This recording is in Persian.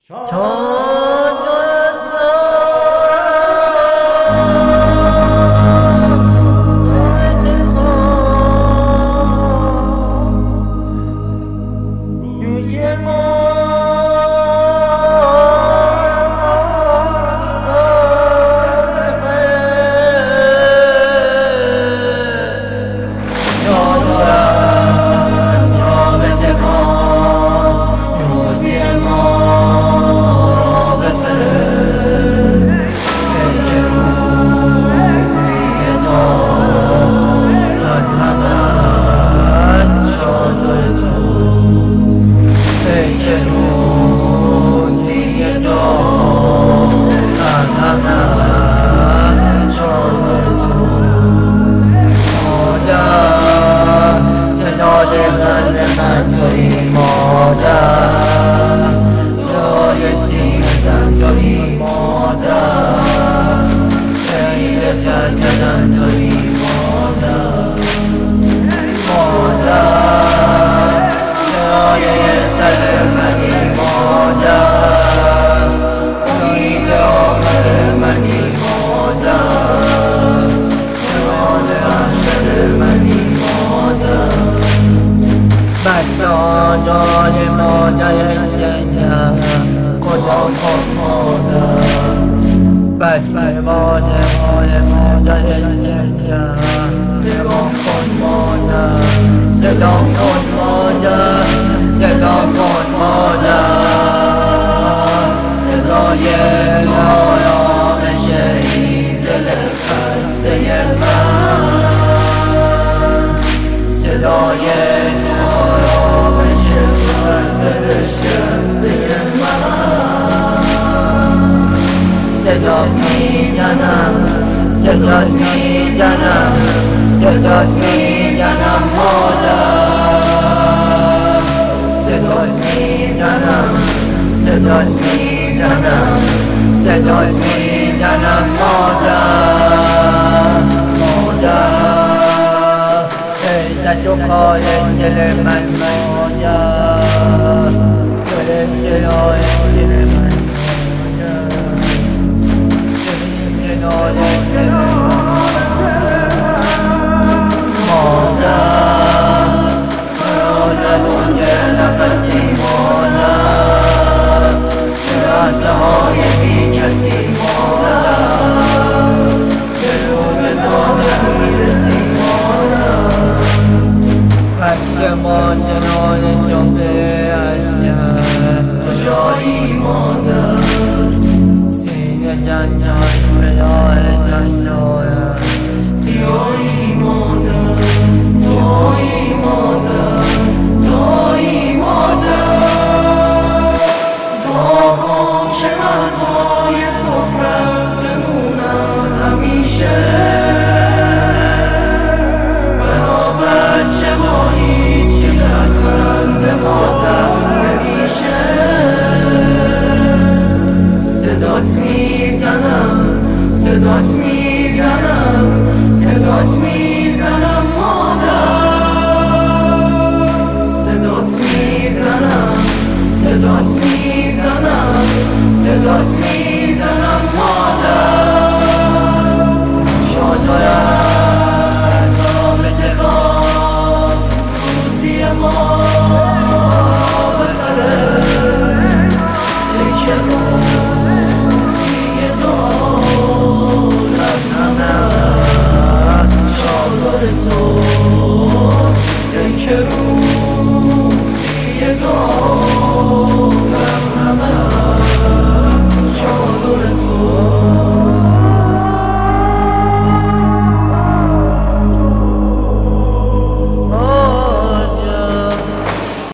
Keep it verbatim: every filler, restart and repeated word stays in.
جای مادر زنده خدا کن مادر بچه مادر مادر زنده صدا کن مادر صدا کن مادر صدا کن مادر صدای تو آرامش این دل خسته من صدای تو آرامش قلب شکسته من صداست میزنم صداست میزنم صداست میزنم مادر صداست میزنم صداست میزنم صداست میزنم مادر مادر دست و کار دل من مادر دل کنار دل من مادر دل کنار دل من مادر مرا نمونده نفسی مادر تو لحظه های بی کسی مادر به رو به دادم میرسی بچه مادران جنبه ازیم کجایی مادر سینه جنجان به راه جنجانم بیایی مادر دایی مادر دایی مادر دعا کن که من پای سفرت بمونم همیشه صدات میزنم صدات میزنم صدات میزنم مادر صدات میزنم صدات میزنم صدات میزنم مادر شادارت رابطه کن روزی ما بفرست یک روزی دار همه از شادار توست یک روز